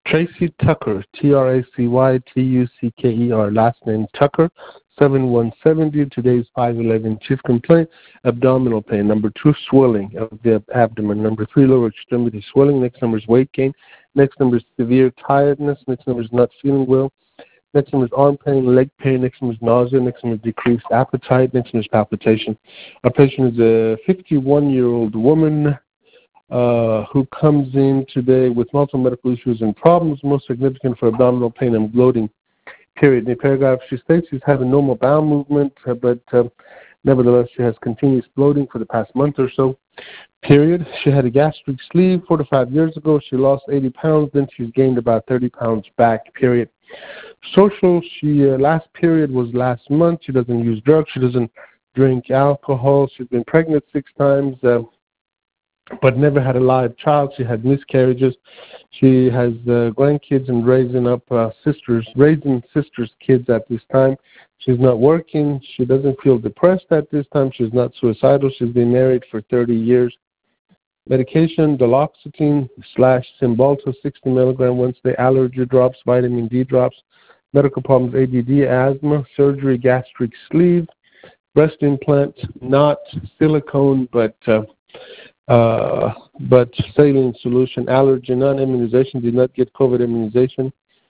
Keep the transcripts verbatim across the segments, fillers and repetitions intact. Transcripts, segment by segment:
Tracy Tucker, T R A C Y T U C K E R, last name Tucker, seven one seven zero. Today's five eleven. Chief complaint, abdominal pain. Number two, swelling of the abdomen. Number three, lower extremity swelling. Next number is weight gain. Next number is severe tiredness. Next number is not feeling well. Next number is arm pain, leg pain. Next number is nausea. Next number is decreased appetite. Next number is palpitation. Our patient is a fifty-one-year-old woman uh, who comes in today with multiple medical issues and problems, most significant for abdominal pain and bloating. Period. In the paragraph, she states she's having normal bowel movement, uh, but uh, nevertheless, she has continuous bloating for the past month or so. Period. She had a gastric sleeve four to five years ago. She lost eighty pounds, then she's gained about thirty pounds back. Period. Social, she uh, last period was last month. She doesn't use drugs. She doesn't drink alcohol. She's been pregnant six times, uh, but never had a live child. She had miscarriages. She has uh, grandkids and raising up uh, sisters, raising sisters' kids at this time. She's not working. She doesn't feel depressed at this time. She's not suicidal. She's been married for thirty years. Medication, duloxetine slash Cymbalta, sixty milligram once a day, allergy drops, vitamin D drops. Medical problems, A D D, asthma, surgery, gastric sleeve, breast implant, not silicone, but uh, uh, but saline solution, allergy, non-immunization, did not get COVID immunization.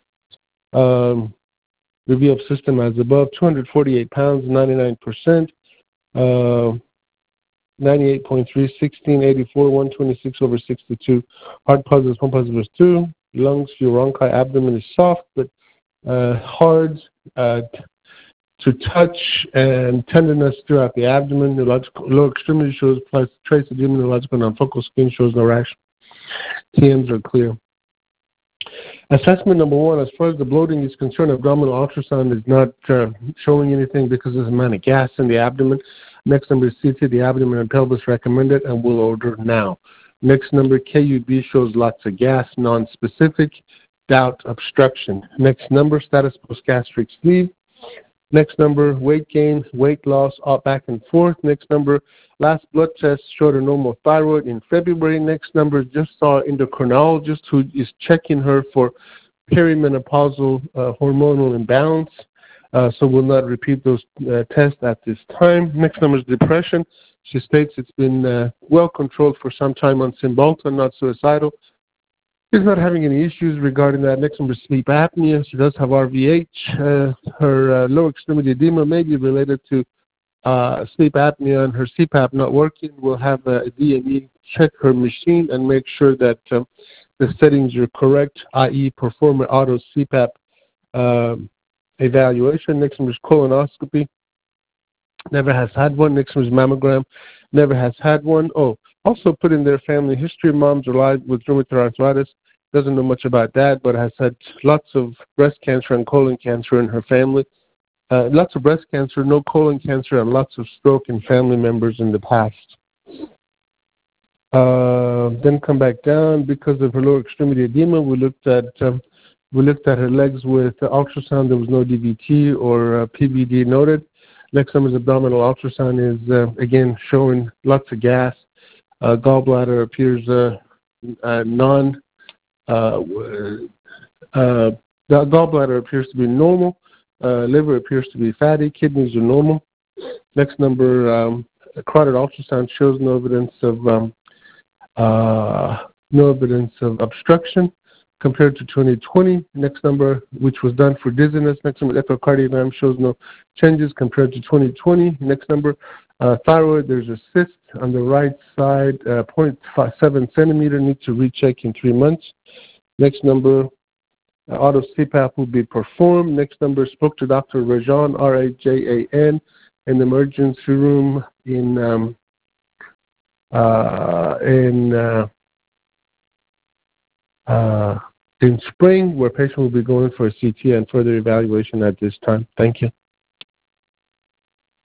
Um, review of system as above, two hundred forty-eight pounds, ninety-nine percent. Uh, ninety-eight point three, sixteen eighty-four, one twenty-six over sixty-two. Heart positive, pump positive is two. Lungs, few bronchi, abdomen is soft but uh, hard uh, to touch, and tenderness throughout the abdomen. Neurological, lower extremity shows plus trace edema, neurological non-focal skin shows no rash. T Ms are clear. Assessment number one, as far as the bloating is concerned, abdominal ultrasound is not uh, showing anything because there's a amount of gas in the abdomen. Next number is C T, the abdomen and pelvis recommended, and we'll order now. Next number, K U B shows lots of gas, non-specific, doubt, obstruction. Next number, status post-gastric sleeve. Next number, weight gain, weight loss, all back and forth. Next number, last blood test showed a normal thyroid in February. Next number, just saw an endocrinologist who is checking her for perimenopausal uh, hormonal imbalance. Uh, so we'll not repeat those uh, tests at this time. Next number is depression. She states it's been uh, well controlled for some time on Cymbalta, not suicidal. She's not having any issues regarding that. Next number is sleep apnea. She does have R V H. Uh, her uh, lower extremity edema may be related to uh, sleep apnea and her C PAP not working. We'll have a D M E check her machine and make sure that um, the settings are correct, that is perform an auto C PAP uh, evaluation. Next one is colonoscopy. Never has had one. Next one is mammogram. Never has had one. Oh, also put in their family history. Mom's alive with rheumatoid arthritis. Doesn't know much about that, but has had lots of breast cancer and colon cancer in her family. Uh, lots of breast cancer, no colon cancer, and lots of stroke in family members in the past. Uh, then come back down because of her lower extremity edema. We looked at um, we looked at her legs with uh, ultrasound. There was no D V T or uh, P B D noted. Next time is abdominal ultrasound is uh, again showing lots of gas. Uh, gallbladder appears uh, uh, non. Uh, uh, the gallbladder appears to be normal. Uh, liver appears to be fatty. Kidneys are normal. Next number, um, carotid ultrasound shows no evidence of um, uh, no evidence of obstruction compared to twenty twenty. Next number, which was done for dizziness. Next number, echocardiogram shows no changes compared to twenty twenty. Next number, uh, thyroid. There's a cyst on the right side, uh, zero point seven centimeter. Need to recheck in three months. Next number, uh, auto C PAP will be performed. Next number, spoke to Doctor Rajan, R A J A N, in the emergency room in um, uh, in uh, uh, in spring, where patient will be going for a C T and further evaluation at this time. Thank you.